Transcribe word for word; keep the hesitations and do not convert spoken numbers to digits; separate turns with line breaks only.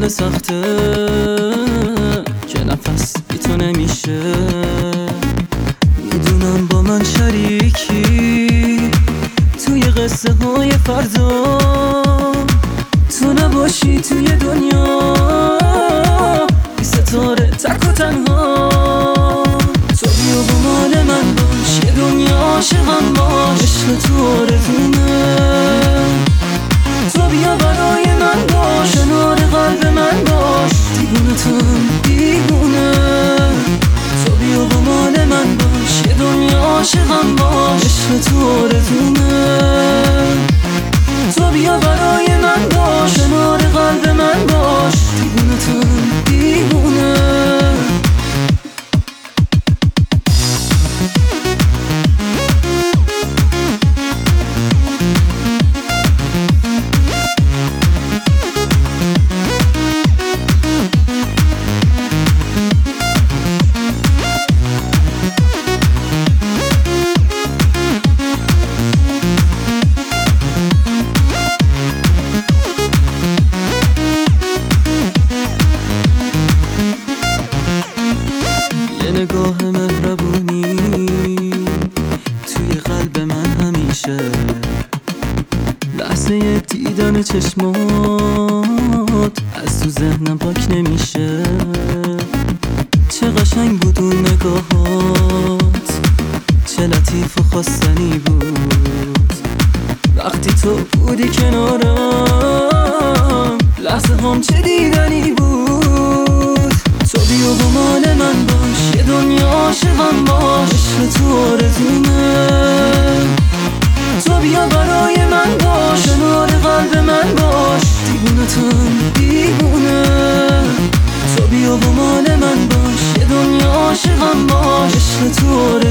من سخته که نفس بی تو نمیشه. میدونم با من شریکی توی قصه های فردا، تو نباشی توی دنیا بی ستاره تک و تنها. تو بیا با مال من باش، یه دنیا عاشقم باش، عشق تو آرزومه. تو بیا برای من باش، کنار قلب من باش، دیوونتم دیوونه. تو بیا با مال من باش، یه دنیا عاشقم باش، عشق تو آرزومه. تو بیا برای من باش، کنار قلب من باش، دیوونتم دیوونه. نگاه مهربونی توی قلب من همیشه، لحظه دیدن چشمات از تو ذهنم پاک نمیشه. چه قشنگ بود اون نگاهات، چه لطیف و خواستنی بود وقتی تو بودی کنارم، لحظه هم چه دیدنی بود. تو بیا با مال من باش، یه دنیا عاشقم باش، عشق تو آرزومه. تو بیا برای من باش، کنار قلب من باش، دیوونتم دیوونه. تو بیا با مال من باش، یه دنیا عاشقم باش، عشق تو آرزومه.